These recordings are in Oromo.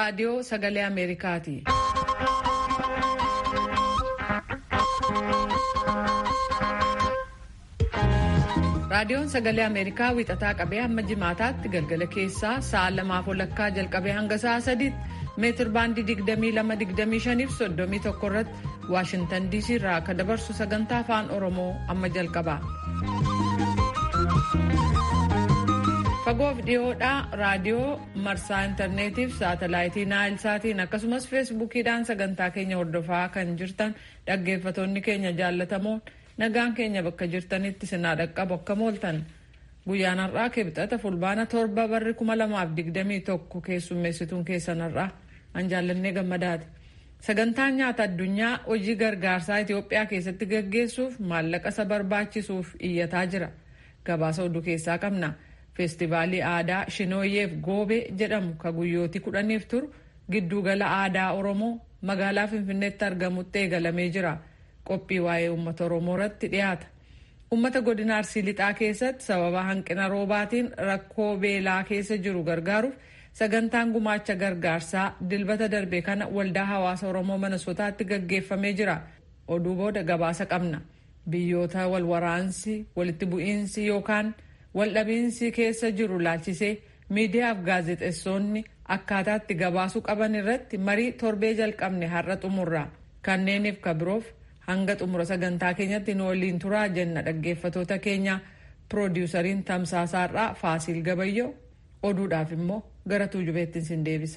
raadiyoo sagalee Ameerikaati. Raadiyoon sagalee Ameerikaa wixataa qabee hamma jimaataatti galgala keessaa sa'a 2:00 jalqabee hanga sa'a 3:00 meetir baandii 22-25 fi 31 irratti Waashintan DC irraa akka dabarsu sagantaa afaan Oromoo amma jalqaba. Fagoof dhiyoodhaa raadiyoo marsaa intarneetii fi saatalaayitii Naayilsaatiin akkasumas feesbuukiidhaan sagantaa keenya hordofaa kan jirtan dhaggeeffatoonni keenya jaallatamoon nagaan keenya bakka jirtanitti sinaa dhaqqabu akka mooltan. Guyyaan har'aa kibxata fulbaana 7 barri 2021 keessummeessituun keessan har'aa an jaallannee gammadaati. Sagantaan nyaata addunyaa hojii gargaarsaa Itoophiyaa keessatti gaggeessuuf maallaqa isa barbaachisuuf iyyataa jira. Gabaasa oduu keessaa qabna. Feestivaalii aadaa Shinooyeef Goobee jedhamu ka guyyootii 10 turu giddugala aadaa Oromoo magaalaa Finfinneetti argamutti eegalamee jira. Qophii waa'ee uummata Oromoo irratti dhiyaata. Uummata godina Arsii Lixaa keessatti sababa hanqina roobaatiin rakkoo beelaa keessa jiru gargaaruuf sagantaan gumaacha gargaarsaa dilbata darbe kana waldaa hawaasa Oromoo Minnesotaatti gaggeeffamee jira. Oduu booda gabaasa qabna. Biyyoota walwaraansi, walitti bu'iinsi yookaan waldhabiinsi keessa jiru laalchisee miidiyaaf gaazexeessonni akkaataatti gabaasuu qaban irratti marii torbee jalqabne har'a xumurra. Kanneeniif kabiroof hanga xumura sagantaa keenyatti nu waliin turaa jenna dhaggeeffatoota keenya. Piroodiwusariin tamsaasaarraa Faasiil Gabayyoo, oduudhaaf immoo gara tuujubeettiin sin deebisa.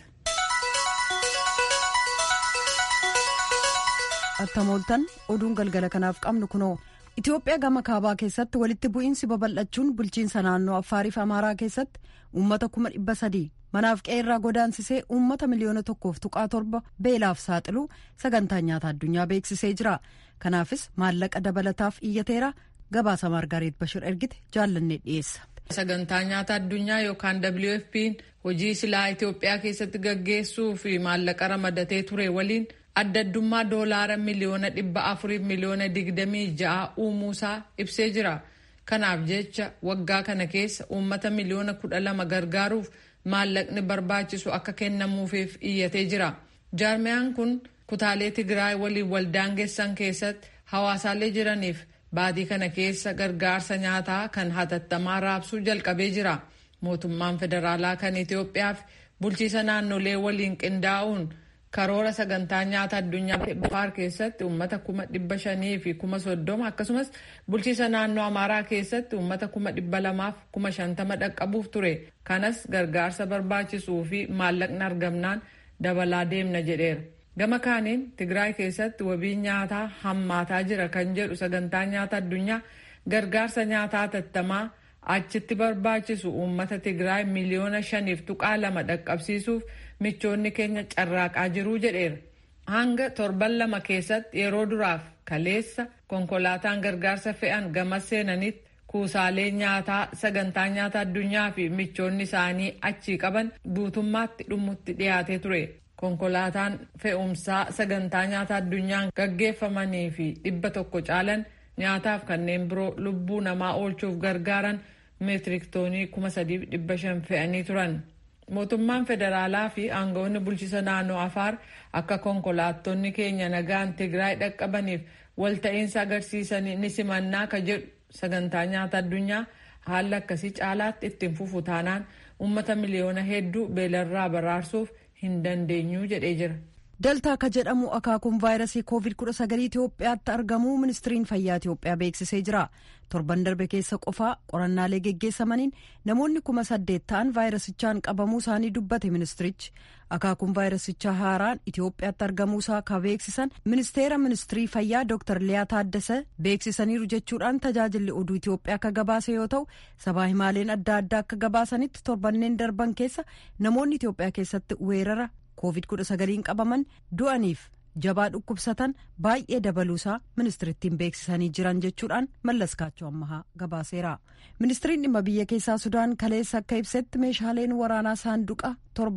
Attamooltan oduun galgala kanaaf qabnu kunoo. Itoophiyaa gama kaabaa keessatti walitti bu'iinsi babal'achuun bulchiinsa naannoo Affaariif Amaaraa keessatti uummata 300,000 manaaf qe'ee godaansisee uummata miliyoona 1.7 beelaaf saaxilu sagantaa nyaata addunyaa beeksisee jira. Kanaafis maallaqa dabalataaf iyyateera. Gabaasa Margareet Bashir ergite jaallannee dhiyeessa. Sagantaa nyaata addunyaa yookaan WFP'n hojii silaa Itoophiyaa keessatti gaggeessuu fi maallaqa ramadatee ture waliin adda addummaa doolaara miliyoona 400 miliyoona 26 uumuusaa ibsee jira. Kanaaf jecha waggaa kana keessa uummata miliyoona 12 gargaaruuf maallaqni barbaachisu akka kennamuufiif iyyatee jira. Jaarmiyaan kun kutaalee Tigraay waliin waldaangeessan keessatti hawaasaalee jiraniif baatii kana keessa gargaarsa nyaataa kan hatattamaa raabsuu jalqabee jira. Mootummaan federaalaa kan Itoophiyaaf bulchiisa naannolee waliin qindaa'uun karoora sagantaa nyaata addunyaa Affaar keessatti uummata 500,000 fi 30,000 akkasumas bulchiisa naannoo Amaaraa keessatti uummata 200,000 fi 50,000 dhaqqabuuf ture. Kanas gargaarsa barbaachisuu fi maallaqni argamnaan dabalaa deemna jedheera. Gama kaaniin Tigraay keessatti wabii nyaataa hammaataa jira kan jedhu sagantaa nyaata addunyaa gargaarsa nyaataa hatattamaa achitti barbaachisu uummata Tigraay miliyoona 5.2 dhaqqabsiisuuf michoonni keenya carraaqaa jiruu jedheera. Hanga torban 2 keessatti yeroo duraaf kaleessa konkolaataan gargaarsa fe'an gama seenanitti kuusaalee nyaataa sagantaa nyaata addunyaa fi michoonni isaanii achii qaban guutummaatti dhumutti dhiyaatee ture. Konkolaataan fe'umsaa sagantaa nyaata addunyaan gaggeeffamanii fi 100 caalan nyaataaf kanneen biroo lubbuu namaa oolchuuf gargaaran meetirik toonii 3,500 fe'anii turan. Mootummaan federaalaa fi aangawoonni bulchiisa naannoo Afaar akka konkolaattonni keenya nagaan Tigraay dhaqqabaniif walta'iinsa agarsiisanii ni simannaa ka jedhu sagantaa nyaata addunyaa haala akkasii caalaatti ittiin fufu taanaan uummata miliyoona hedduu beelarraa baraarsuuf hin dandeenyu jedhee jira. Deltaa ka jedhamu akaakuun vaayirasii COVID-19 Itoophiyaatti argamuu ministiriin fayyaa Itoophiyaa beeksisee jira. Torban darbe keessa qofaa qorannaalee geggeessamaniin namoonni 8,000 ta'an vaayirasichaan qabamuu isaanii dubbate ministirichi. Akaakuun vaayirasichaa haaraan Itoophiyaatti argamuusaa ka beeksisan ministirii fayyaa Dr. Liyaa Taaddasee beeksisaniiru jechuudhaan tajaajilli oduu Itoophiyaa akka gabaase yoo ta'u sabaa himaaleen adda addaa akka gabaasanitti torbanneen darban keessa namoonni Itoophiyaa keessatti weerara COVID-19 qabaman du'aniif jabaa dhukkubsatan baay'ee dabaluusaa ministirittiin beeksisanii jiran jechuudhaan Mallaskaachoo Ammahaa gabaaseera. Ministiriin dhimma biyya keessaa Sudaan kaleessa akka ibsetti meeshaaleen waraanaa saanduqa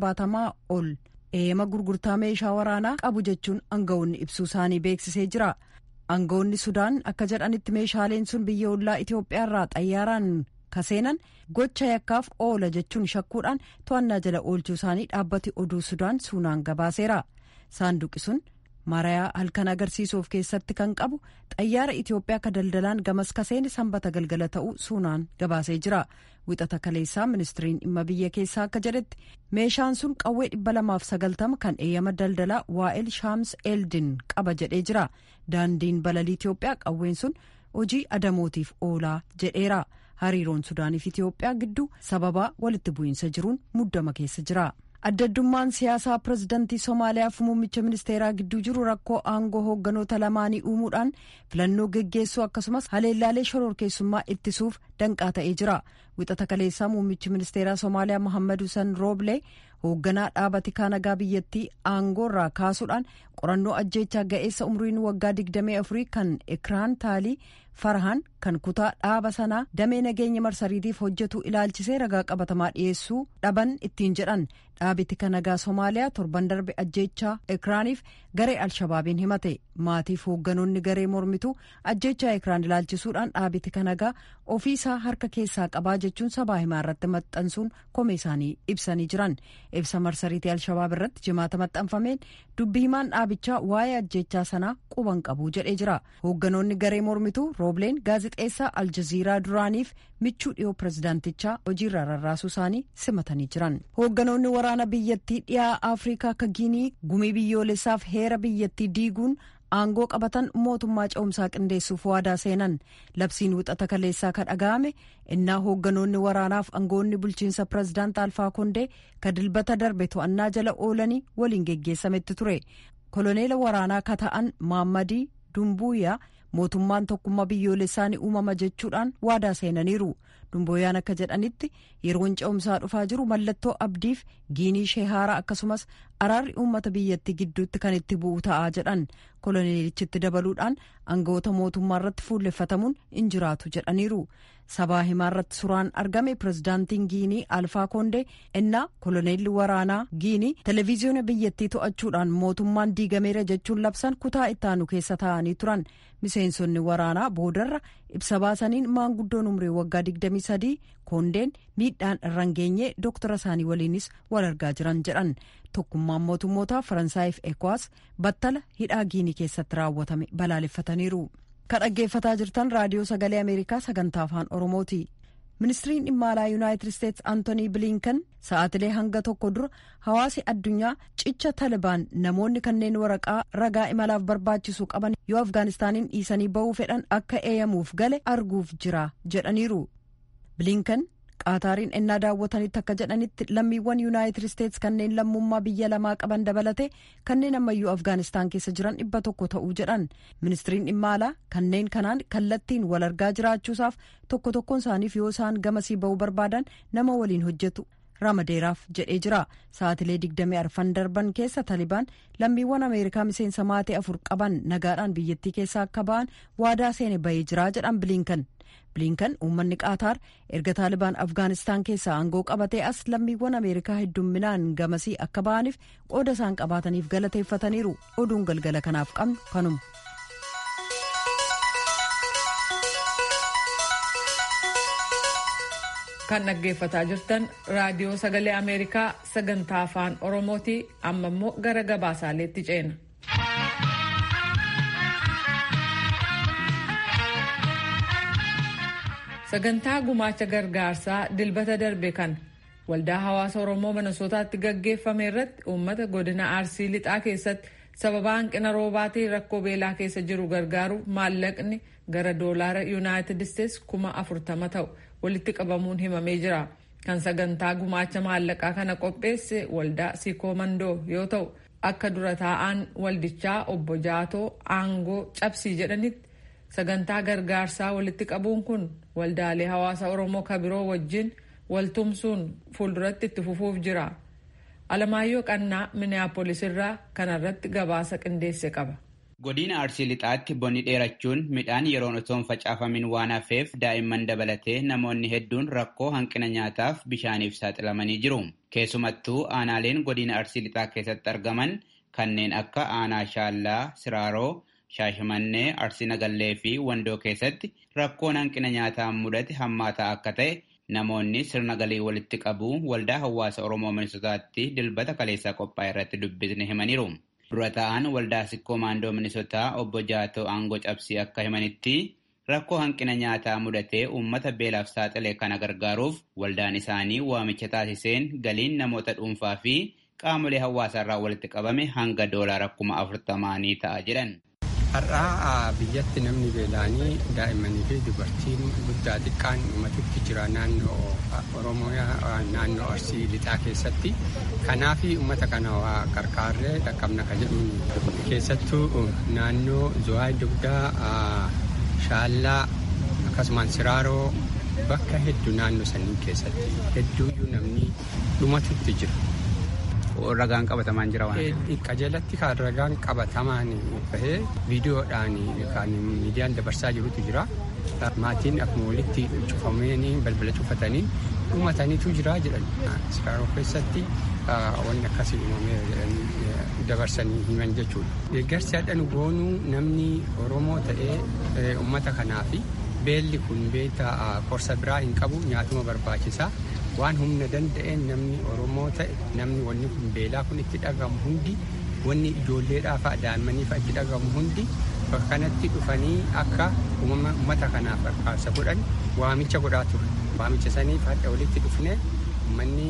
70 ol eema gurgurtaa meeshaa waraanaa qabu jechuun aangawoonni ibsuu isaanii beeksisee jira. Aangawoonni Sudaan akka jedhanitti meeshaaleen sun biyya ollaa Itoophiyaarraa xayyaaraan kaseenan gocha yakkaaf oola jechuun shakkuudhaan to'annaa jala oolchuu isaanii dhaabbati oduu Sudaan Suunaan gabaaseera. Saanduqi sun marayaa halkan agarsiisuuf keessatti kan qabu xayyaara Itoophiyaa ka daldalaan gamas kaseeni sanbata galgala ta'uu Suunaan gabaasee jira. Wixata kaleessaa ministiriin dhimma biyya keessaa akka jedhetti meeshaan sun qawwee 290 kan eeyyama daldalaa Waa'el Shaams Eldin qaba jedhee jira. Daandiin balalii Itoophiyaa qawween sun hojii adamootiif oolaa jedheera. Hariiroon Sudaaniif Itoophiyaa gidduu sababaa walitti bu'iinsa jiruun muddama keessa jira. Addaddummaan siyaasaa pirezidantii Somaaliyaa fi muummicha ministeeraa gidduu jiru rakkoo aangoo hoogganoota lamaanii uumuudhaan filannoo geggeessuu akkasumas haleellaalee shororkeessummaa ittisuuf danqaa ta'ee jira. Wixata kaleessaa muummichi ministeeraa Somaaliyaa Mohammad Hussein Rooblee hoogganaa dhaabati kaanagaa biyyattii aangoo irraa kaasuudhaan qorannoo ajjeechaa ga'eessa umriin waggaa 24 kan Ekraan Taalii Farhan kan kutaa dhaaba sanaa damee nageenya marsariitiif hojjetu ilaalchisee ragaa qabatamaa dhiyeessuu dhaban ittiin jedhan. Dhaabiti kaanagaa Somaaliyaa torban darbe ajjeechaa Ekraaniif garee Alshabaabiin himate. Maatiif hoogganoonni garee mormituu ajjeechaa Ekraan ilaalchisuudhaan dhaabiti kaanagaa ofiisaa harka keessaa qabaa jechuun sabaa himaa irratti maxxansuun komee isaanii ibsanii jiran. Ibsa marsariitii Alshabaab irratti jimaata maxxanfameen dubbii himaan dhaabichaa waa'ee ajjeechaa sanaa quban qabu jedhee jira. Hoogganoonni garee mormituu Roobleen gaazexeessaa Aljaziiraa duraaniif michuu dhiyoo pirezidaantichaa hojiirra rarraasuu isaanii simatanii jiran. Hoogganoonni waraana biyyattii dhiyaa Afrikaa akka Giinii gumii biyyoolessaaf heera biyyattii diiguun aangoo qabatan mootummaa ce'umsaa qindeessuuf waadaa seenan. Labsiin wixata kaleessaa ka dhaga'ame innaa hoogganoonni waraanaaf aangoonni bulchiinsa pirezidaant Alfaa Kondee ka dilbata darbe to'annaa jala oolanii waliin geggeessametti ture. Koloneela waraanaa ka ta'an Maammadii Dumbuuyaa mootummaan tokkummaa biyyoolessaa ni uumama jechuudhaan waadaa seenaniiru. Dumbooyaan akka jedhanitti yeroon ce'umsaa dhufaa jiru mallattoo abdiif Giinii ishee haaraa akkasumas araarri uummata biyyattii gidduutti kan itti bu'u ta'aa jedhan. Koloneelichitti dabaluudhaan aangawoota mootummaa irratti fuulleffatamuun hin jiraatu jedhaniiru. Sabaa himaa irratti suuraan argame pirezidaantiin Giinii Alfaa Kondee innaa koloneelli waraanaa Giinii televiziyoona biyyattii to'achuudhaan mootummaan diigameera jechuun labsan kutaa ittaanu keessa taa'anii turan. Miseensonni waraanaa boodarra ibsa baasaniin maanguddoon umrii waggaa 23 Kondeen miidhaan irraan geenye doktara isaanii waliinis wal argaa jiran jedhan. Tokkummaan mootummootaa Faransaayif Ekwaas battala hidhaa Giinii keessatti raawwatame balaaleffataniiru. Kan dhaggeeffataa jirtan raadiyoo sagalee Ameerikaa sagantaa afaan Oromooti. Ministiriin dhimma alaa Yuunaayitid Isteetsi Antoonii Bilinkan sa'aatilee hanga tokko dura hawaasi addunyaa cicha Talibaan namoonni kanneen waraqaa ragaa imalaaf barbaachisu qaban yoo Afgaanistaaniin dhiisanii ba'uu fedhan akka eeyyamuuf gale arguuf jira jedhaniiru. Bilinkan Qaataariin ennaa daawwatanitti akka jedhanitti lammiiwwan Yuunaayitid Isteetsi kanneen lammummaa biyya lamaa qaban dabalate kanneen ammayyuu Afgaanistaan keessa jiran 100 ta'uu jedhan. Ministiriin dhimma alaa kanneen kanaan kallattiin wal argaa jiraachuusaaf tokko tokkoon isaaniif yoo isaan gamasii ba'uu barbaadan nama waliin hojjetu ramadeeraaf jedhee jira. Sa'aatilee 24 darban keessa Talibaan lammiiwwan Ameerikaa miseensa maatii 4 qaban nagaadhaan biyyattii keessaa akka ba'an waadaa seene ba'ee jira jedhan Bilinkan. Bilinkan uummanni Qaataar erga Taalibaan Afgaanistaan keessaa aangoo qabatee as lammiiwwan Ameerikaa heddumminaan gamasii akka ba'aniif qooda isaan qabaataniif galateeffataniiru. Oduun galgala kanaaf qabnu kanuma. Kan dhaggeeffataa jirtan raadiyoo sagalee Ameerikaa sagantaa afaan Oromooti. Amma immoo gara gabaasaaleetti ceena. Sagantaa gumaacha gargaarsaa dilbata darbe kan waldaa hawaasa Oromoo Minnesotaatti gaggeeffame irratti uummata godina Arsii lixaa keessatti sababa hanqina roobaatiin rakkoo beelaa keessa jiru gargaaruuf maallaqni gara doolaara Yuunaayitid Isteetsi 40,000 ta'u walitti qabamuun himamee jira. Kan sagantaa gumaacha maallaqaa kana qopheesse waldaa Sikoomandoo yoo ta'u akka dura taa'aan waldichaa obbo Jaatoo Aangoo Cabsii jedhanitti sagantaa gargaarsaa walitti qabuun kun waldaalee hawaasa Oromoo kabiroo wajjin waltumsuun fuulduratti itti fufuuf jira. Alamaayyoo Qannaa Minneapolis irraa kanarratti gabaasa qindeesse qaba. Godina Arsii lixaatti bonni dheerachuun midhaan yeroon otoo hin facaafamin waan hafeef daa'imman dabalatee namoonni hedduun rakkoo hanqina nyaataaf bishaaniif saaxilamanii jiru. Keessumattuu aanaaleen godina Arsii lixaa keessatti argaman kanneen akka aanaa Shaallaa, Siraaroo, Shaashimannee, Arsii Nagallee fi Wandoo keessatti rakkoon hanqina nyaataa mudate hammaataa akka ta'e namoonni sirna galii walitti qabu waldaa hawaasa Oromoo Minisootaatti dilbata kaleessaa qophaa'e irratti dubbisni himaniiru. Dura ta'an waldaa Sikkoo Maandoo Minisootaa obbo Jaatoo Aangoo Cabsii akka himanitti rakkoo hanqina nyaataa mudatee uummata beelaaf saaxilee kana gargaaruuf waldaan isaanii waamicha taasiseen galiin namoota dhuunfaa fi qaamolee hawaasaarraa walitti qabame hanga $40,000 ta'a jedhan. Har'aa biyyatti namni beelaanii daa'immanii fi dubartiin guddaa xiqqaan ummatutti jira naannoo Oromoo naannoo Arsii lixaa keessatti. Kanaaf uummata kana qarqaarree dhaqqabna kan jedhuun keessattuu naannoo Zuwaay Dugdaa Shaallaa akkasumas Siraaroo bakka hedduu naannoo sanii keessatti hedduuyyuu namni dhumatutti jira. Ragaan qabatamaan jira waan qajeelatti kan ragaan qabatamaan bahee viidiyoodhaan kan miidiyaan dabarsaa jirutu jira. Maatiin akkuma walitti cufameen balbala cufatanii dhumataniitu jira jedhan. Siraaroo keessatti wanni akkasii uumamee jedhanii dabarsanii himan jechuudha. Deeggarsi hadhan goonuu namni Oromoo ta'ee uummata kanaafi beelli kun beektaa qorsa biraa hin qabu nyaatuma barbaachisaa. Waan humna danda'een namni Oromoo ta'e namni wanni kun beelaa kun itti dhagamu hundi wanni ijoolleedhaaf daa'immaniif itti dhagamu hundi bakka kanatti dhufanii akka uummata kanaaf qarqaarsa godhan waamicha godhaa ture. Waamicha saniif hadda walitti dhufnee uummanni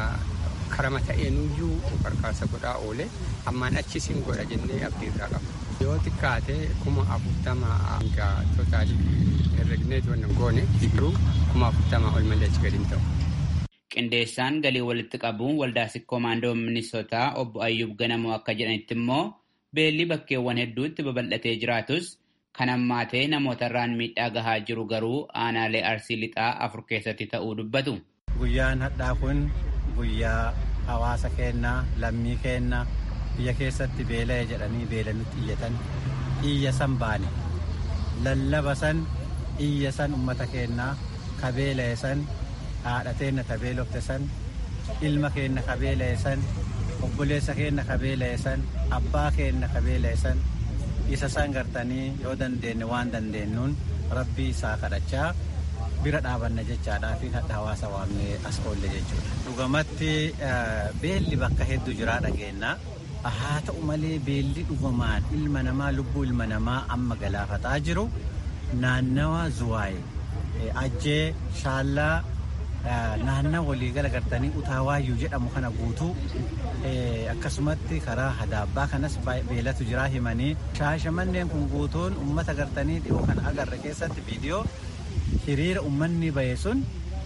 karama ta'eenuyyuu qarqaarsa godhaa oole ammaan achis hin godha jennee abdiirraa qaba. Yoo xiqqaate 40,000 hanga tootaalii herregneet wannan goone garuu 40,000 ol malee achi gadi hin ta'u. Qindeessaan galii walitti qabuun waldaa Sikkoo Maandoo Minisootaa obbo Ayyub Ganamoo akka jedhanitti immoo beelli bakkeewwan hedduutti babal'atee jiraatus kan hammaatee namootarraan miidhaa gahaa jiru garuu aanaalee Arsii lixaa 4 keessatti ta'uu dubbatu. Guyyaan hadhaa kun guyyaa hawaasa keenyaa lammii keenyaa biyya keessatti beela'e jedhanii beelanitti iyyatan iyya san baane lallaba san iyya san ummata keenyaa ka beela'e san haadha teenna ka beelofte san ilma keenna ka beela'e san obboleessa keenna ka beela'e san abbaa keenna ka beela'e san isa san gartanii yoo dandeenye waan dandeenyuun rabbii isaa kadhachaa bira dhaabanna jechaadhaa fi hadha hawaasa waamnee as oolle jechuudha. Dhugamatti beelli bakka hedduu jiraa dhageenya. Haa ta'u malee beelli dhugumaan ilma namaa lubbuu ilma namaa amma galaafataa jiru naannawa Zuwaay Ajjee Shaallaa naannaa waliigala gartanii Utaawaayyuu jedhamu kana guutuu akkasumatti karaa Hadaabbaa kanas beelatu jiraa himanii Shaashamanneen kun guutuun ummata gartanii dhiyoo kana agarre keessatti viidiyoo hiriira ummanni bahe sun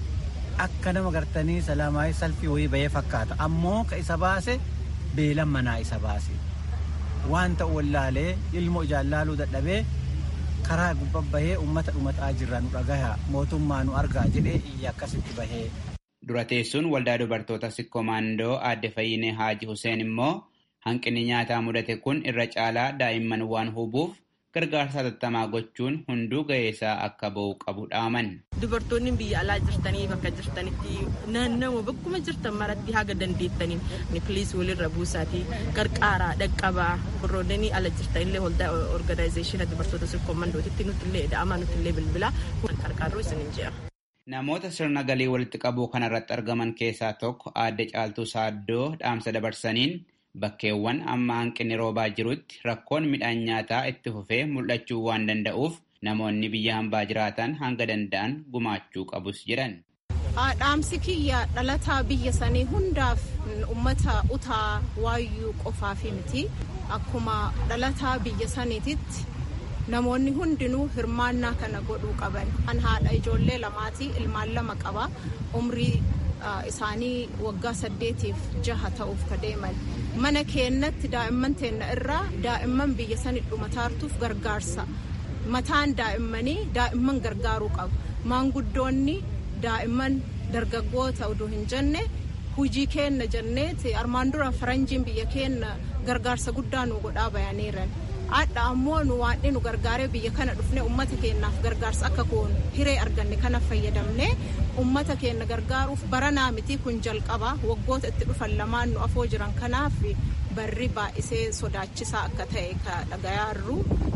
akka nama gartanii salaamaayii salfii wayii bahee fakkaata ammoo ka isa baase beelan manaa isa baase waan ta'u wallaalee ilmoo jaallaaluu dadhabee karaa gubbabahee ummata dhumataa jirra nu dhagaha mootummaa nu argaa jedhee iyya akkasitti bahee. Dura teessuun waldaa dubartoota Sikkoo Maandoo aadde Fayyinee Haaji Huseen immoo hanqinni nyaataa mudate kun irra caalaa daa'imman waan hubuuf gargaarsa hatattamaa gochuun hunduu ga'eessaa akka ba'u qabu dhaaman. Dubartoonni biyya alaa jirtanii bakka jirtanitti naannoo bakkuma jirtan maratti haga dandeettaniin piliis walirra buusaatii qarqaaraa dhaqqabaa warroonni ala jirtanillee waldaa organizeeshina dubartoota Sikkoo Maandootitti nutillee da'amaa nutillee bilbilaa qarqaarroo isiniin jira. Namoota sirna galii walitti qabuu kanarratti argaman keessaa tokko aadde Caaltuu Saaddoo dhaamsa dabarsaniin bakkeewwan amma hanqinni roobaa jirutti rakkoon midhaan nyaataa itti fufee mul'achuu waan danda'uuf namoonni biyya hambaa jiraatan hanga danda'an gumaachuu qabus jedhan. Dhaamsi kiyya dhalataa biyya sanii hundaaf ummata utaa waayyuu qofaafi miti akkuma dhalataa biyya saniititti namoonni hundinuu hirmaannaa kana godhuu qaban. An haadha ijoollee lamaatii ilmaan 2 qaba umrii isaanii waggaa 8-6 ta'uuf kadeeman. Mana keenyatti daa'imman teenna irraa daa'imman biyya sanii dhumataartuuf gargaarsa. Mataan daa'immanii daa'imman gargaaruu qabu. Maanguddoonni daa'imman dargaggoota oduu hin jenne hujii keenya jenneeti armaan dura faranjiin biyya keenya gargaarsa guddaa nu godhaa bayaneeran. Adda ammoo nu waan nu gargaaree biyya kana dhufne ummata keenyaaf gargaarsa akka goonu hiree arganne kana fayyadamne ummata keenya gargaaruuf baranaa miti kun jalqaba waggoota itti dhufan lamaan nu afoo jiran kanaaf barri baay'isee sodaachisaa akka ta'e ka dhagayaarru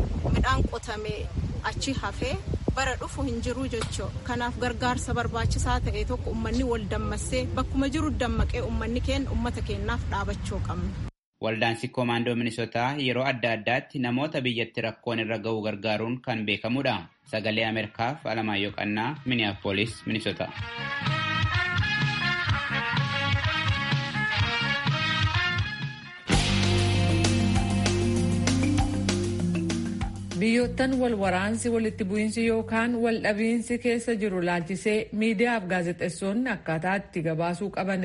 midhaan qotame achi hafee bara dhufu hin jiru jechuu. Kanaaf gargaarsa barbaachisaa ta'e tokko uummanni wal dammassee bakkuma jiru dammaqee uummanni keenya uummata keenyaaf dhaabachuu qabna. Waldaansi Koomaandoo Minisootaa yeroo adda addaatti namoota biyyatti rakkoon irra ga'u gargaaruun kan beekamudha. Sagalee Ameerikaaf Alamaayyoo Qannaa, Minneapolis, Minnesota. Biyyoottan wal waraansi walitti bu'iinsi yookaan wal dhabiinsi keessa jiru laalchisee miidiyaaf gaazexeessonni akkaataa itti gabaasuu qaban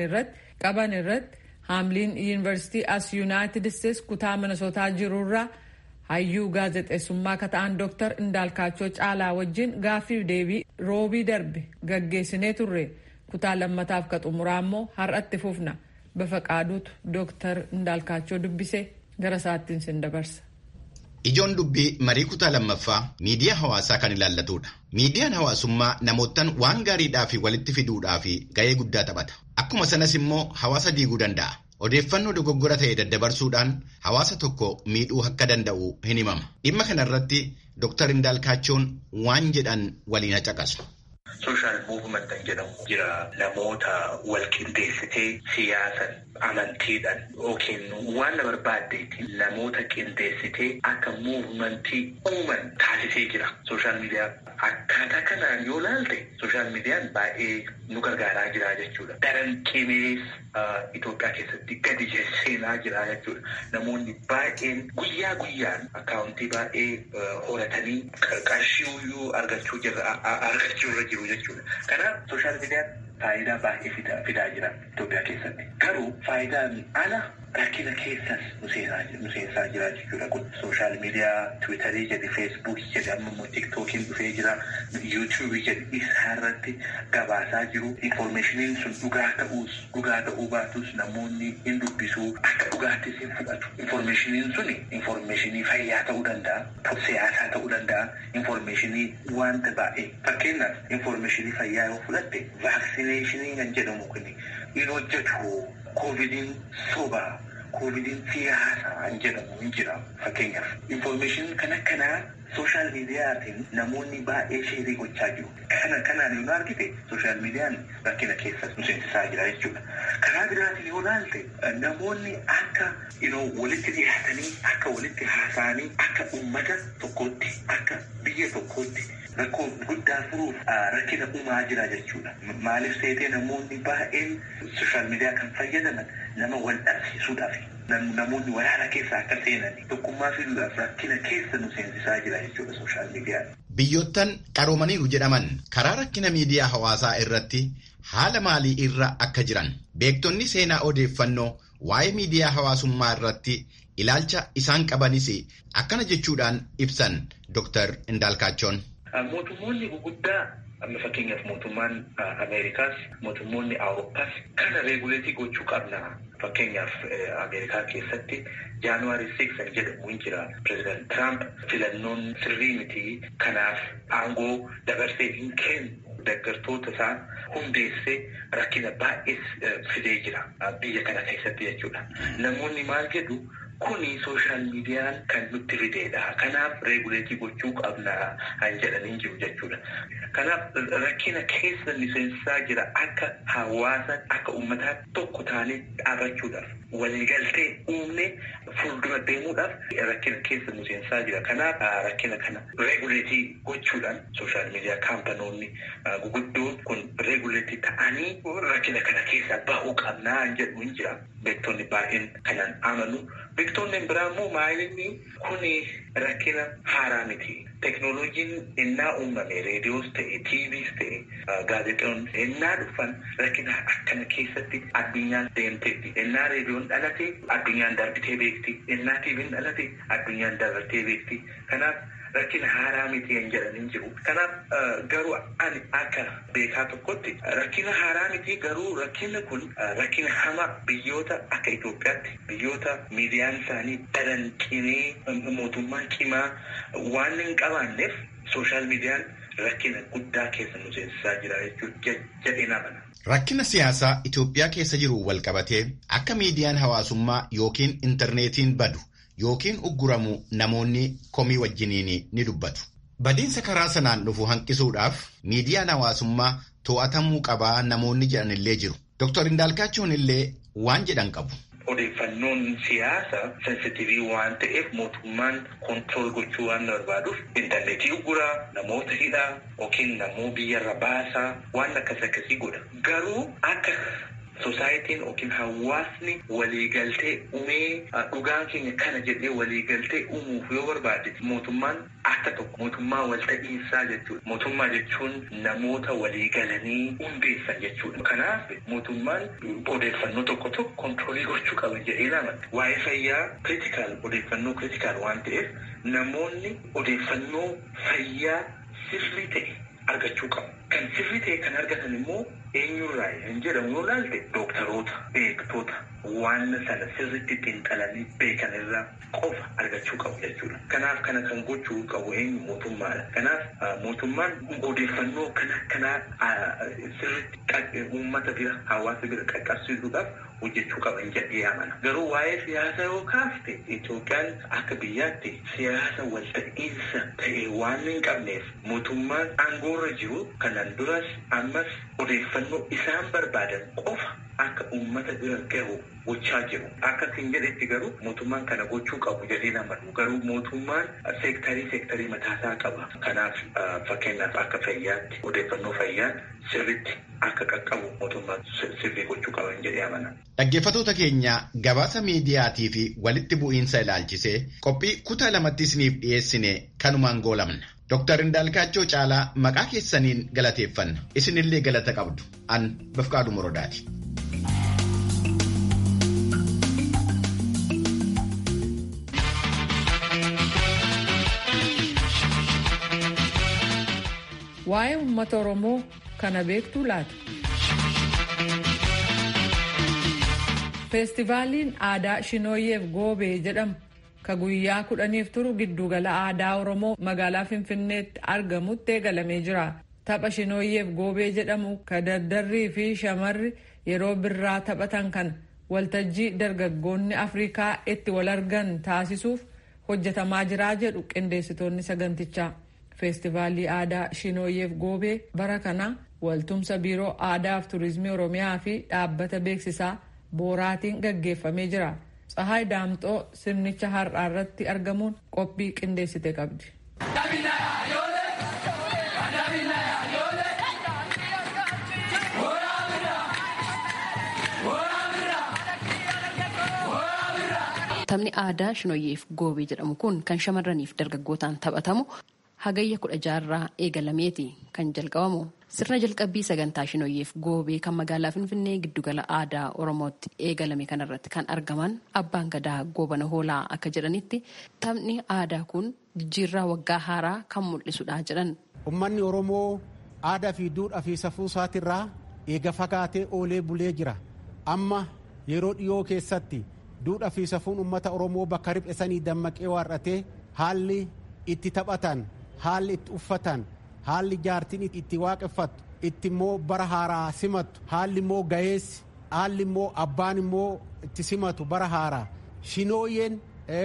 irratti haamliin yuunivarsiitii as yuunaayitid isteets kutaa Minnesotaa jirurraa hayyuu gaazexeessummaa kan ta'an Dr. Indaalkaachoo Caalaa wajjin gaaffiif deebii roobii darbe gaggeessinee turre. Kutaa lammataaf ka xumuraa immoo har'atti fufna. Bafaqaaduutu Dr. Indaalkaachoo dubbisee gara isaattiin sin dabarsa. Ijoon dubbii marii kutaa lammaffaa miidiyaa hawaasaa kan ilaallatudha. Miidiyaan hawaasummaa namootaan waan gaariidhaa fi walitti fiduudhaa fi ga'ee guddaa taphata. Akkuma sanas immoo hawaasa diiguu danda'a. Odeeffannoo dogoggora ta'e daddabarsuudhaan hawaasa tokko miidhuu akka danda'u hin himama. Dhimma kanarratti Dr. Indaalkaachoon waan jedhan waliin caqasu. Social movement jedhamu jira. Namoota wal qindeessitee siyaasan amantiidhaan yookiin waan barbaaddeetiin namoota qindeessitee akka muuvimentii uuman taasisee jira. Social media akkaataa kanaan yoo ilaalte social meediyaan baay'ee nu gargaaraa jira jechuudha. Daran qimees Itoophiyaa keessatti gadi seenaa jira jechuudha. Namoonni baay'een guyyaa guyyaan akkaawuntii baay'ee horatanii qarshii argachuu irra jiru jechuudha. Kanaaf social meediyaan faayidaa baay'ee fidaa jira Itoophiyaa keessatti. Garuu faayidaan ala rakkina keessas nu seensaa jira jechuudha. Kun social meediyaa Tiwiitarii jedhi, Feesbuukii jedhi, amma immoo Tiktookiin dhufee jira, Yuutuubii jedhi isaarratti gabaasaa jiru. Infoormeeshiniin sun dhugaa ta'uu baatus namoonni hin dubbisuu akka dhugaattis hin fudhatu. Infoormeeshiniin suni infoormeeshinii fayyaa ta'uu danda'a, siyaasaa ta'uu danda'a, infoormeeshinii wanta baay'ee. Fakkeenyaaf infoormeeshinii fayyaa yoo fudhatte vaaksineeshinii kan jedhamu kun hin hojjetu. Koovidiin sobaa, koovidiin siyaasaa hin jedhamu hin jira. Fakkeenyaaf infoormeeshinii kan akkanaa sooshaal miidiyaatiin namoonni baay'ee sheerii gochaa jiru. Kanaan yoo argite sooshaal miidiyaan rakkina keessa nu seensisaa jira jechuudha. Karaa biraatiin yoo ilaalte namoonni akka walitti dhiyaatanii, akka walitti haasa'anii, akka uummata tokkootti, akka biyya tokkootti rakkoo guddaa furuuf rakkina uumaa jira jechuudha. Maaliif seetee namoonni baay'een sooshaal miidiyaa kan fayyadaman nama wal dhabsiisuudhaaf. Namoonni waraana keessa akka seenan tokkummaa fiduudhaaf rakkina keessa nu seensisaa jira jechuudha sooshaal miidiyaan. Biyyoottan qaroomaniiru jedhaman karaa rakkina miidiyaa hawaasaa irratti haala maalii irra akka jiran beektonni seenaa odeeffannoo waa'ee miidiyaa hawaasummaa irratti ilaalcha isaan qabanis akkana jechuudhaan ibsan Dr. Indaalkaachoon. Mootummoonni guguddaa amma fakkeenyaaf mootummaan Ameerikaas mootummoonni Awurooppaas kana reeguleetii gochuu qabna. Fakkeenyaaf Ameerikaa keessatti Jaanuwaarii 6 jedhamu hin jira. Pireezidant Tiraamp filannoon sirrii miti. Kanaaf aangoo dabarsee hin kennu. Deeggartoota isaa hundeessee rakkina baay'ee fidee jira biyya kana keessatti jechuudha. Namoonni maal jedhu kuni sooshaal miidiyaan kan nutti fideedha. Kanaaf reeguleetii gochuu qabna han jedhanii jiru jechuudha. Kanaaf rakkina keessa nu seensisaa jira akka hawaasa akka uummataa tokko taanee dhaabachuudhaaf waliigaltee uumne fuuldura deemuudhaaf rakkina keessa nu seensisaa jira. Kanaaf rakkina kana reeguleetii gochuudhaan sooshaal miidiyaa kaampanoonni guguddoon kun reeguleetii ta'anii rakkina kana keessa bahuu qabnaa han jedhu hin jira. Beektonni baay'een kanaan amanu. Beektonni biraa immoo maalinni kuni rakkina haaraa miti. Teknooloojiin innaa uumame reediyoos ta'e, TVs ta'e, gaazexoonni innaa dhufan rakkina akkana keessatti addunyaan deemteetti. Innaa reediyoon dhalate addunyaan darbitee beekti. Innaa TV'n dhalate addunyaan dabartee beekti. Kanaaf rakkina haaraa miti hin jedhanii jiru. Kanaaf garuu ani akka beekaa tokkotti rakkina haaraa miti garuu rakkinni kun rakkina hamaa biyyoota akka Itoophiyaatti biyyoota miidiyaan isaanii daran qimee mootummaan cimaa waan hin qabaanneef sooshaal miidiyaan rakkina guddaa keessa nu seensisaa jira jechuudha jedheen amana. Rakkina siyaasaa Itoophiyaa keessa jiru wal qabatee akka miidiyaan hawaasummaa yookiin intarneetiin badu yookiin ugguramu namoonni komii wajjiniin ni dubbatu. Badiinsa karaa sanaan dhufu hanqisuudhaaf miidiyaan hawaasummaa to'atamuu qabaa namoonni jedhanillee jiru. Dr. Indaalkaachoon illee waan jedhan qabu. Odeeffannoon siyaasa sensitiivii waan ta'eef mootummaan kontirool gochuu waan barbaaduuf intarneetii ugguraa, namoota hidhaa yookiin namoo biyyarra baasaa waan akkasii godha. Garuu akka Societiin yookiin hawaasni waliigaltee uumee dhugaan keenya kana jedhee waliigaltee uumuuf yoo barbaade mootummaan akka tokko mootummaa walta'iinsaa jechuudha. Mootummaa jechuun namoota waliigalanii hundeessan jechuudha. Kanaaf mootummaan odeeffannoo tokko kontiroolii gochuu qaba jedhee lama. Waa'ee fayyaa odeeffannoo kritikaal waan ta'eef namoonni odeeffannoo fayyaa sirrii ta'e argachuu qabu. Kan sirrii ta'e kan argatan immoo eenyurraa hin jedhamu yoo ilaalte dooktaroota, beektoota waan sana sirriitti xiinxalanii beekan irraa qofa argachuu qabu jechuudha. Kanaaf kana kan gochuu qabu eenyu mootummaadha. Kanaaf mootummaan odeeffannoo kanaa sirriitti uummata bira hawaasa bira qaqqabsiisuudhaaf hojjechuu qaban jedhee amana. Garuu waa'ee siyaasa yoo kaafte Itoophiyaan akka biyyaatti siyaasa walta'iinsa ta'e waan hin qabneef mootummaan aangoorra jiru kanaan duras ammas odeeffannoo isaan barbaadan qofa akka uummata bira gahu gochaa jiru. Akka isin jedhetti garuu mootummaan kana gochuu qabu jedhee namanu. Garuu mootummaan seektarii mataasaa qaba. Kanaaf fakkeenyaaf akka fayyaatti odeeffannoo fayyaan sirriitti akka qaqqabu mootummaan sirrii gochuu qaban jedhee amana. Dhaggeeffattoota keenya gabaasa miidiyaatii fi walitti bu'iinsa ilaalchisee qophii kutaa lamatti isiniif dhiyeessine kanumaan goolamna. Dr. Indaalkaachoo Caalaa maqaa keessaniin galateeffanna. Isinillee galata qabdu. An Bafqaaduu Morodaati. Waa'ee uummata Oromoo kana beektuu laata? Feestivaaliin aadaa Shinooyeef Goobee jedhamu ka guyyaa 10 turu giddugala aadaa Oromoo magaalaa Finfinneetti argamutti eegalamee jira. Tapha Shinooyeef Goobee jedhamu ka dardarrii fi shamarri yeroo birraa taphatan kan waltajjii dargaggoonni Afrikaa itti wal argan taasisuuf hojjetamaa jiraa jedhu qindeessitoonni sagantichaa. Feestivaalii aadaa Shinooyeef Goobee bara kana waltumsa biiroo aadaa fi turizimii Oromiyaa fi dhaabbata beeksisaa Booraatiin gaggeeffamee jira. Tsahaay Daamxoo sirnicha har'aa irratti argamuun qophii qindeessite qabdi. Taphni aadaa Shinooyeef Goobee jedhamu kun kan shamarraniif dargaggootaan taphatamu hagayya 16 eegalameeti kan jalqabamu. Sirna jalqabbii sagantaa Shinooyeef Goobee kan magaalaa Finfinnee giddugala aadaa Oromootti eegalame kanarratti kan argaman abbaan gadaa Goobana Hoolaa akka jedhanitti taphni aadaa kun jijjiirraa waggaa haaraa kan mul'isudha jedhan. Uummanni Oromoo aadaa fi duudhaa fi safuu isaatirraa eega fagaatee oolee bulee jira. Amma yeroo dhiyoo keessatti duudhaa fi safuun uummata Oromoo bakka riphesanii dammaqee waarratee haalli itti taphatan, haalli itti uffatan, haalli jaartiin itti waaqeffattu, itti immoo bara haaraa simattu, haalli immoo gaheessi, haalli immoo abbaan immoo itti simatu bara haaraa. Shinooyeen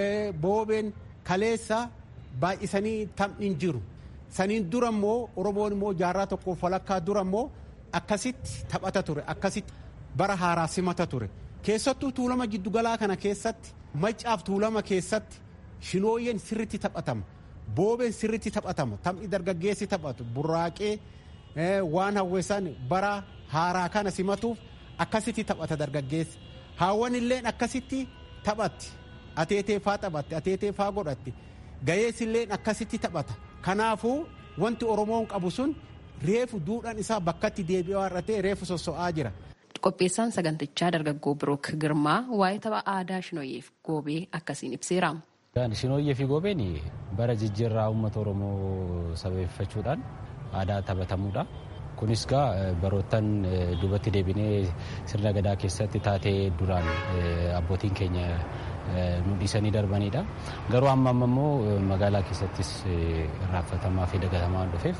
Boobeen kaleessa baay'isanii taphni hin jiru. Saniin dura immoo Oromoon immoo jaarraa tokkoof walakkaa dura immoo akkasitti taphata ture, akkasitti bara haaraa simata ture. Keessattuu tuulama giddugalaa kana keessatti maccaaf tuulama keessatti Shinooyeen sirritti taphatama. Boobeen sirritti taphatama. Taphni dargaggeessi taphatu burraaqee waan hawweessan bara haaraa kana simatuuf akkasitti taphata dargaggeessi. Haawwan illeen akkasitti taphatti. Ateeteefaa taphatti, ateeteefaa godhatti. Gayeessi illeen akkasitti taphata. Kanaafuu wanti Oromoon qabu sun reefu duudhaan isaa bakkatti deebi'ee waarratee reefu sosso'aa jira. Qopheessaan sagantichaa dargaggoo Birook Girmaa waa'ee tapha aadaa Shinooyeef Goobee akkasiin ibseera. Shinooyeef Goobeen bara jijjiirraa uummata Oromoo sabeeffachuudhaan aadaa taphatamuudha. Kunis gaa baroottan duubatti deebinee sirna gadaa keessatti taatee duraan abbootiin keenya nu dhiisanii darbanidha. Garuu amma immoo magaalaa keessattis raffatamaa fi dagatamaa waan dhufeef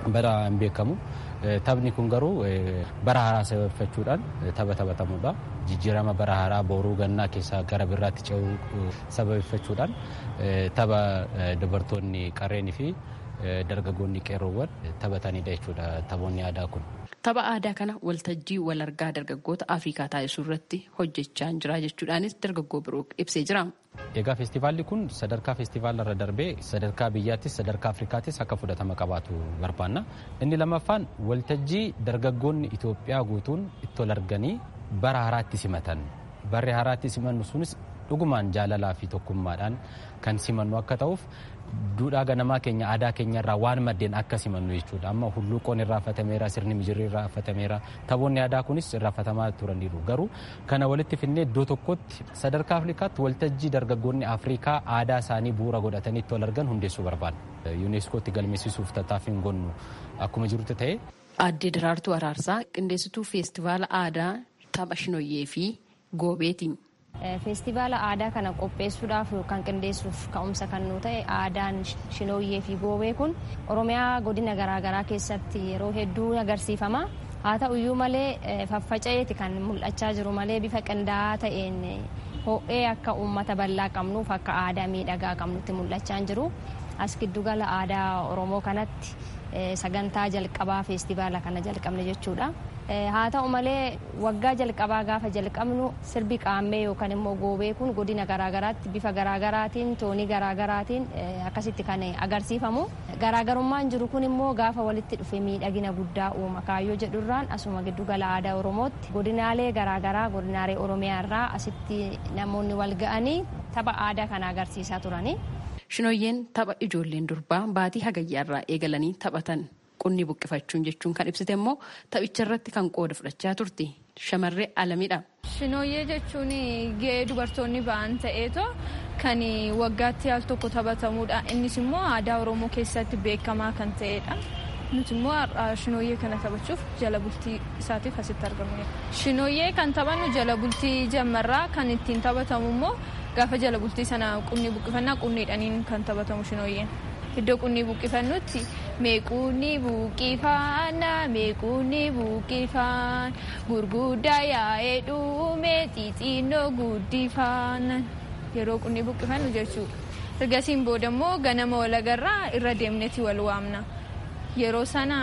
bara hin beekamu. Taphni kun garuu bara haaraa sababeeffachuudhaan taphatamudha. Jijjiirama bara haaraa booruu gannaa keessaa gara biraatti ce'uu sababeeffachuudhaan tapha dubartoonni qarreenii fi dargaggoonni qeerroowwan taphatanidha jechuudha taphoonni aadaa kun. Tapha aadaa kana waltajjii wal argaa dargaggoota Afrikaa taasisuu irratti hojjechaa jira jechuudhaanis dargaggoo biroo ibsee jira. Egaa feestivaalli kun sadarkaa feestivaalarra darbee sadarkaa biyyaattis sadarkaa Afrikaattis akka fudhatama qabaatu barbaanna. Inni lammaffaan waltajjii dargaggoonni Itoophiyaa guutuun itti wal arganii bara haaraatti simatan. Barri haaraatti simannu sunis dhugumaan jaalalaa fi tokkummaadhaan kan simannu akka ta'uuf duudhaa ganamaa keenya aadaa keenya irraa waan maddeen akka simannu jechuudha. Amma hulluuqoon irraafatameera, sirni mijirri irraafatameera. Taphoonni aadaa kunis irraafatamaa turaniiru. Garuu kana walitti finnee iddoo tokkotti sadarkaa Afrikaatti waltajjii dargaggoonni Afrikaa aadaa isaanii bu'uura godhatanii itti wal argan hundeessuu barbaada. Yuuneeskootti galmeessisuuf tattaaffiin gonnu akkuma jirutti ta'e. Aadde Daraartuu Araarsaa qindeessituu feestivaala aadaa tapha Shinoyyee fi Goobeeti. Feestivaala aadaa kana qopheessuudhaaf yookaan qindeessuuf ka'umsa kan nu ta'e aadaan Shinoyyee fi Goobee kun Oromiyaa godina garaagaraa keessatti yeroo hedduu agarsiifama. Haa ta'uyyuu malee faffaca'eeti kan mul'achaa jiru malee bifa qindaa'aa ta'een ho'ee akka uummata bal'aa qabnuuf akka aadaa miidhagaa qabnutti mul'achaa jiru. As giddugala aadaa Oromoo kanatti sagantaa jalqabaa feestivaala kana jalqabne jechuudha. Haa ta'u malee waggaa jalqabaa gaafa jalqabnu sirbi qaammee yookaan immoo goobee kun godina garaagaraatti bifa garaagaraatiin toonii garaagaraatiin akkasitti kan agarsiifamu. Garaagarummaan jiru kun immoo gaafa walitti dhufe miidhagina guddaa uuma kaayyoo jedhurraan asuma giddugala aadaa Oromootti godinaalee garaagaraa godinaalee Oromiyaa irraa asitti namoonni wal ga'anii tapha aadaa kana agarsiisaa turani. Shinoyyeen tapha ijoolleen durbaa baatii hagayyaa irraa eegalanii taphatan. Qunni buqqifachuun jechuun kan ibsite immoo taphicha irratti kan qooda fudhachaa turte shamarree Alamidha. Shinoyyee jechuun gahee dubartoonni ba'an ta'eetoo kan waggaatti al tokko taphatamudha. Innis immoo aadaa Oromoo keessatti beekamaa kan ta'edha. Nuti immoo Shinoyyee kana taphachuuf jala bultii isaatiif asitti argamne. Shinoyyee kan taphannu jala bultii jammarraa kan ittiin taphatamu immoo gaafa jala bultii sana qunni buqqifannaa qunniidhaniin kan taphatamu Shinoyyeen. Iddoo qunni buqqifannutti meequnni buqqifanna meequnni buqqifan gurguddaa yaa'ee dhume xixinnoo guddifanna yeroo qunni buqqifannu jechuudha. Ergasiin booda immoo ganama walagarraa irra deemneeti wal waamna. Yeroo sana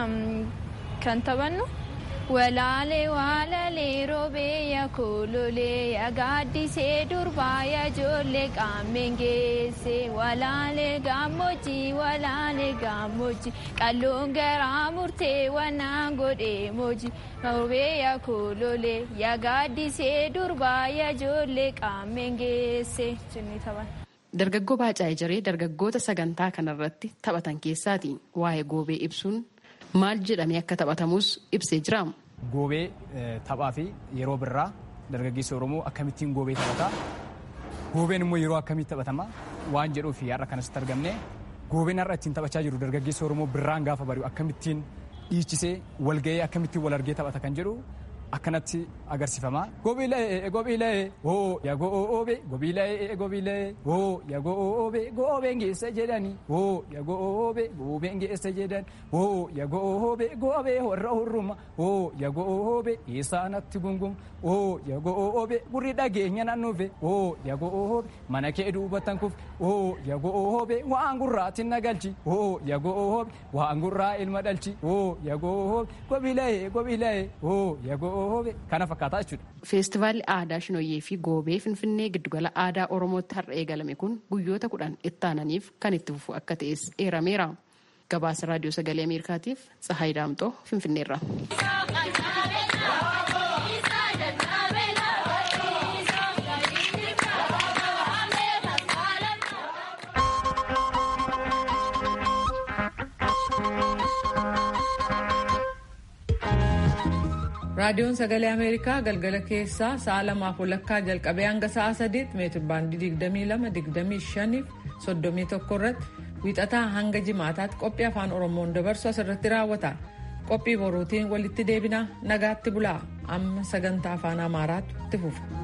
kan taphannu walaalee walaalee roobee yaa kololee yaa gaaddisee durbaa yaa ijoollee qaammeen geesse walaalee gammoojjii qalloon garaa murtee wanaan godhee moojii roobee yaa kololee yaa gaaddisee durbaa yaa ijoollee qaammeen geesse jennee taphan. Dargaggoo Baacaa Ejeree dargaggoota sagantaa kanarratti taphatan keessaati waa'ee goobee ibsuun maal jedhamee akka taphatamus ibsee jira. Goobee taphaa fi yeroo birraa dargaggeessi Oromoo akkamittiin goobee taphataa goobeen immoo yeroo akkamitti taphatama waan jedhuuf har'a kanatti argamne goobeen har'a ittiin taphachaa jiru dargaggeessi Oromoo birraan gaafa bari'u akkamittiin dhiichisee walga'ee akkamittiin wal argee taphata kan jedhu akkanatti agarsiifama. Gobiilee hoo yaa goobee gobiilee hoo yaa goobeen geessa jedhani hoo yaa goobeen geessa jedhan hoo yaa goobee warra hurruma hoo yaa goobee eessaanatti gungum hoo yaa goobee gurri dhageenya naannuufe hoo yaa goobee mana kee duubatan kuf hoo yaa goobee waan gurraatiin na galchi hoo yaa goobee waan gurraa ilma dhalchi hoo yaa gobiilee hoo yaa kana fakkaataa jechuudha. Feestivaalli aadaa Shinoyyee fi Goobee Finfinnee giddugala aadaa Oromootti har'a eegalame kun guyyoota 10 itti aananiif kan itti fufu akka ta'es eerameera. Gabaasa Raadiyoo Sagalee Ameerikaatiif Tsahaay Daamxoo Finfinneerra. Raadiyoon Sagalee Ameerikaa galgala keessaa sa'a 2:00 jalqabee hanga sa'a 3 meetir baandii 22, 25 fi 31 irratti wiixataa hanga jimaataatti qophii afaan Oromoon dabarsu asirratti raawwata. Qophii boruutiin walitti deebina nagaatti bulaa amma sagantaa afaan Amaaraatti itti fufa.